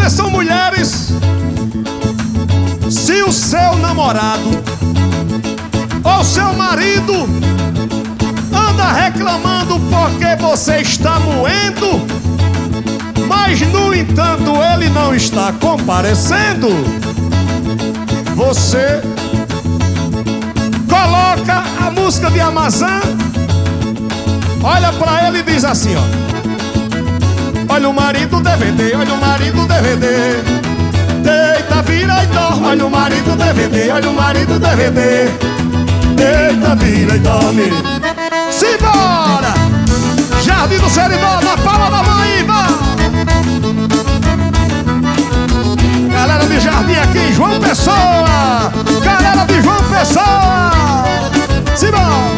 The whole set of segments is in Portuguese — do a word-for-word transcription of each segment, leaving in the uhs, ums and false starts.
Atenção, mulheres. Se o seu namorado ou seu marido anda reclamando porque você está moendo, mas no entanto ele não está comparecendo, você coloca a música de Amazã, olha pra ele e diz assim, ó: olha o marido D V D, olha o marido D V D, deita, vira e dorme. Olha o marido D V D, olha o marido D V D, deita, vira e dorme. Simbora! Jardim do Seridó, na palma da mão aí, vá! Galera de Jardim aqui em João Pessoa, galera de João Pessoa, simbora!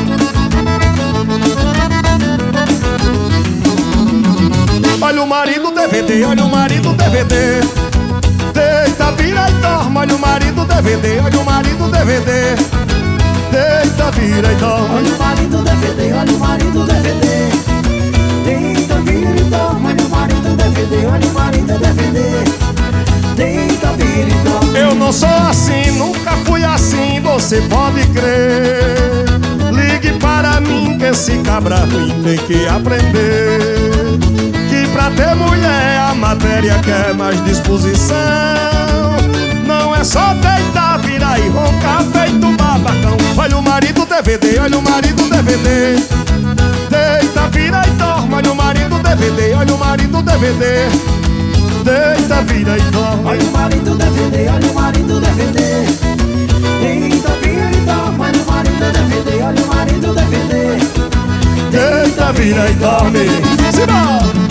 Olha o marido D V D, olha o marido D V D, deita, vira e dorme. Olha o marido D V D, olha o marido D V D, deita, vira e dorme. Olha o marido D V D, olha o marido D V D, deita, vira e dorme. Olha o marido D V D, olha o marido D V D, deita, vira e dorme. Eu não sou assim, nunca fui assim, você pode crer. Ligue para mim que esse cabra ruim tem que aprender que pra ter mulher a matéria quer mais disposição. Não é só deitar, virar e roncar feito babacão. Olha o marido D V D, olha o marido D V D, deita, vira e dorme. Olha o marido D V D, olha o marido D V D, deita, vira e dorme. Olha o marido D V D, olha o marido D V D, deita, vira e dorme. Olha o marido D V D, olha o marido D V D, deita, vira e dorme. Simbora!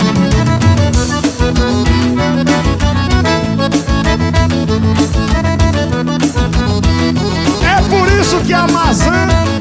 É por isso que a Amazã